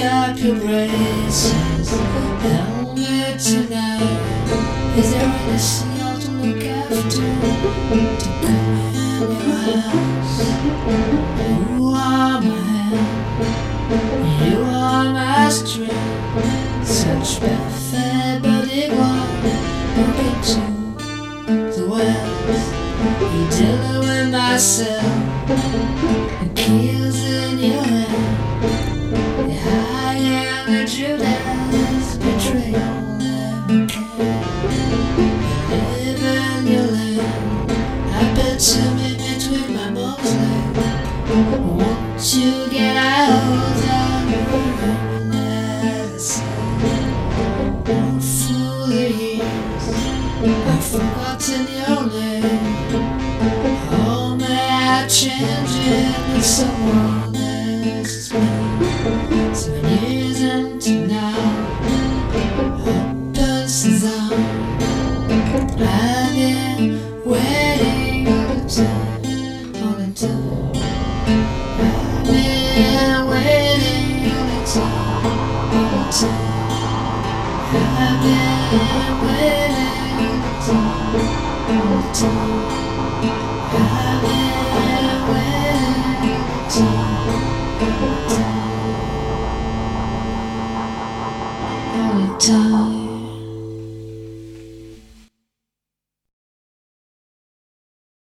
up your braces. Help me tonight. Is there any seal to look after? To come in your house. You are my hand. You are my strength. Such perfect bodyguard. Broken to the wells. You deal with myself. And kills in your hand. I am the Judas betrayal never can. You live in your land. I bet you me between my mom's legs. Won't you get out of your medicine? One fool years, I've forgotten your name. Oh, may I change it with someone else's name? 7 years until now, open sesame. I've been waiting all the time, all the time. I've been waiting all the time, all the time. I've been waiting all the time, all the time. I've been waiting all the time, all the time. All the time.